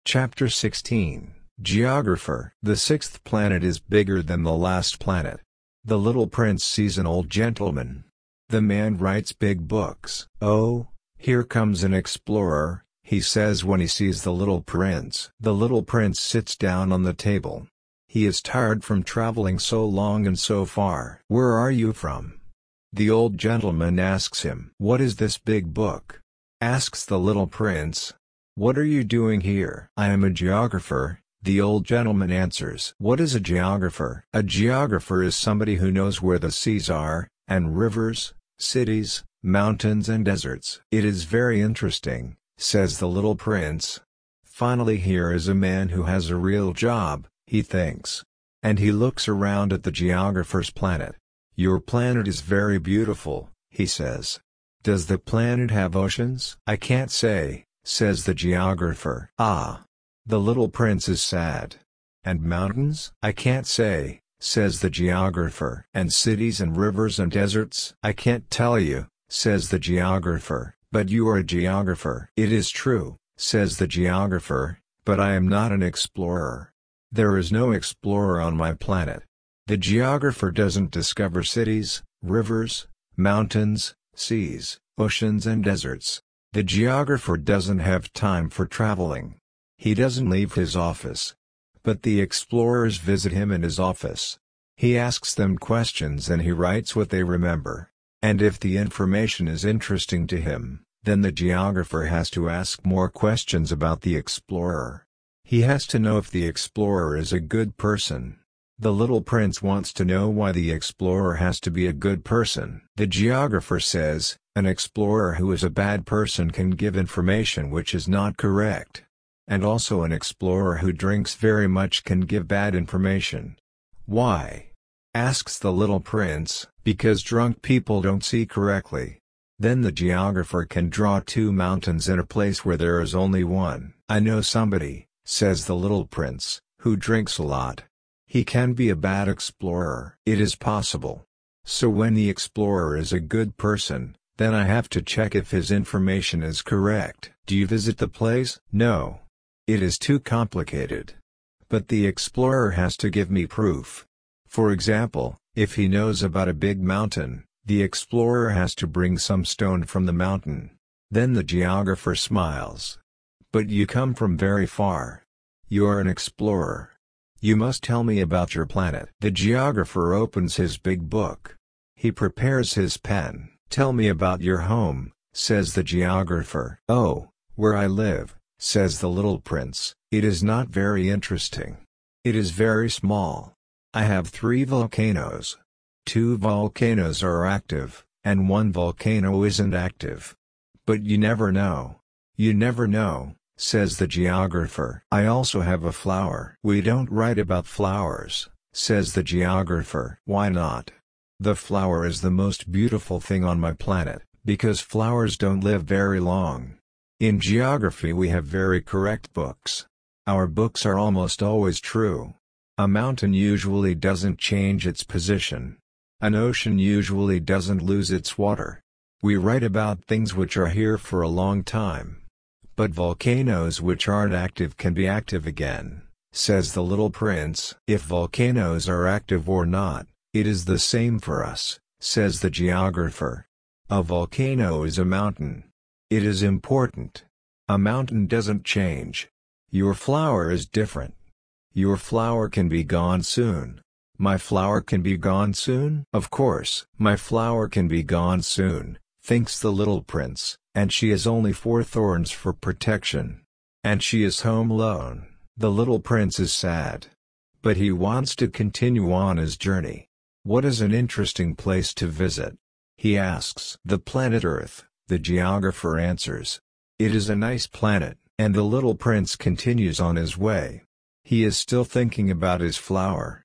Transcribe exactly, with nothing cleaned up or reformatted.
Chapter sixteen, Geographer. The sixth planet is bigger than the last planet. The little prince sees an old gentleman. The man writes big books. "Oh, here comes an explorer," he says when he sees the little prince. The little prince sits down on the table. He is tired from traveling so long and so far. "Where are you from?" the old gentleman asks him. "What is this big book?" asks the little prince. "What are you doing here?" "I am a geographer," the old gentleman answers. "What is a geographer?" "A geographer is somebody who knows where the seas are, and rivers, cities, mountains and deserts." "It is very interesting," says the little prince. "Finally here is a man who has a real job," he thinks. And he looks around at the geographer's planet. "Your planet is very beautiful," he says. "Does the planet have oceans?" "I can't say," says the geographer. "Ah." The little prince is sad. "And mountains?" "I can't say," says the geographer. "And cities and rivers and deserts?" "I can't tell you," says the geographer. "But you are a geographer." "It is true," says the geographer, "but I am not an explorer. There is no explorer on my planet." The geographer doesn't discover cities, rivers, mountains, seas, oceans and deserts. The geographer doesn't have time for traveling. He doesn't leave his office. But the explorers visit him in his office. He asks them questions and he writes what they remember. And if the information is interesting to him, then the geographer has to ask more questions about the explorer. He has to know if the explorer is a good person. The little prince wants to know why the explorer has to be a good person. The geographer says, "An explorer who is a bad person can give information which is not correct. And also an explorer who drinks very much can give bad information." "Why?" asks the little prince. "Because drunk people don't see correctly." Then the geographer can draw two mountains in a place where there is only one. "I know somebody," says the little prince, "who drinks a lot. He can be a bad explorer." "It is possible. So when the explorer is a good person, then I have to check if his information is correct." "Do you visit the place?" "No. It is too complicated. But the explorer has to give me proof. For example, if he knows about a big mountain, the explorer has to bring some stone from the mountain." Then the geographer smiles. "But you come from very far. You are an explorer. You must tell me about your planet." The geographer opens his big book. He prepares his pen. "Tell me about your home," says the geographer. "Oh, where I live," says the little prince. "It is not very interesting. It is very small. I have three volcanoes. Two volcanoes are active, and one volcano isn't active." "But you never know." "You never know," says the geographer. "I also have a flower." "We don't write about flowers," says the geographer. "Why not?" "The flower is the most beautiful thing on my planet, because flowers don't live very long." In geography we have very correct books. Our books are almost always true. A mountain usually doesn't change its position. An ocean usually doesn't lose its water. We write about things which are here for a long time. "But volcanoes which aren't active can be active again," says the little prince. "If volcanoes are active or not, it is the same for us," says the geographer. "A volcano is a mountain. It is important. A mountain doesn't change. Your flower is different. Your flower can be gone soon." "My flower can be gone soon?" "Of course, my flower can be gone soon," thinks the little prince, "and she has only four thorns for protection. And she is home alone." The little prince is sad. But he wants to continue on his journey. "What is an interesting place to visit?" he asks. "The planet Earth," the geographer answers. "It is a nice planet." And the little prince continues on his way. He is still thinking about his flower.